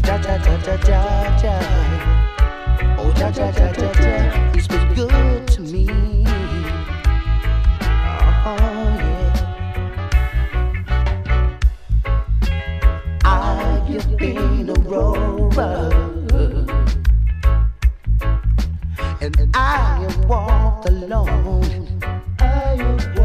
ja ja ja ja ja. Oh ja ja ja ja ja. He's been good to me. Oh yeah. I've been a rover, and I have walked alone. I have